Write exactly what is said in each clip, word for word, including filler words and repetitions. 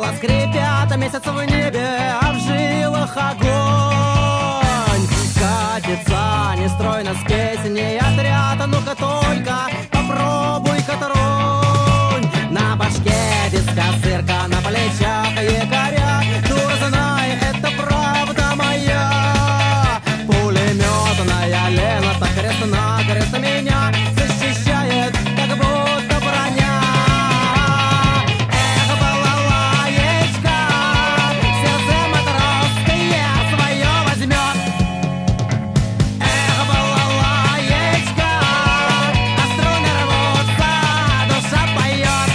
скрипят месяц в небе, а в жилах огонь. Катится нестройно с песней отряд, а ну-ка только попробуй-ка тронь. На башке диска цирка, на плечах якоря, дура, знай, это правда моя. Пулеметная лента крест-накрест меня защищает, как будто броня. Эх, балалаечка, сердце матросское свое возьмет. Эх, балалаечка, а струны рвутся, душа поет.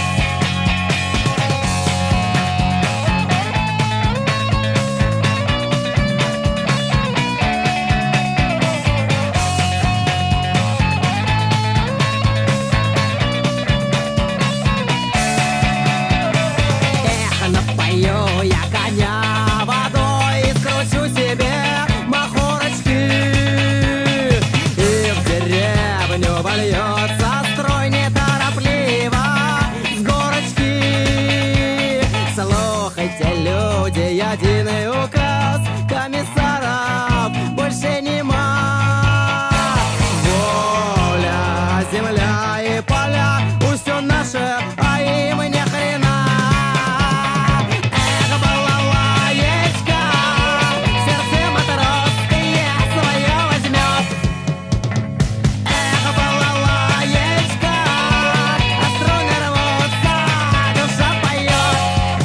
Эх, напою я коня водой, скручу себе махорочки, и в деревню вольется строй неторопливо с горочки. Слухайте, люди, единый указ комиссаров больше нема. Воля, земля и поля, усё наше, а им ни хрена. Эх, балалаечка, сердце матросское свое возьмет. Эх, балалаечка, а струны рвутся, душа поет.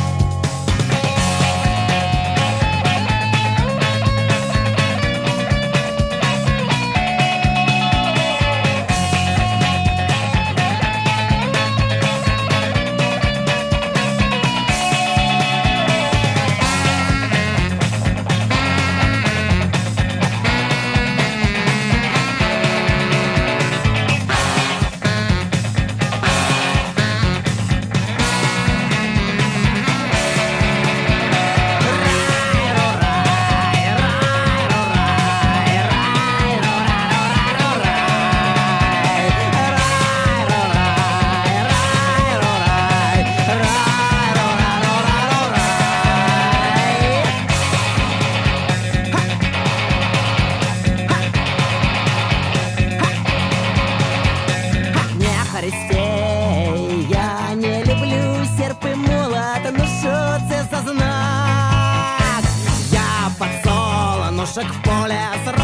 Не Христей, я не люблю серп и молот, ну що це за знак? Я под солонушек в поле с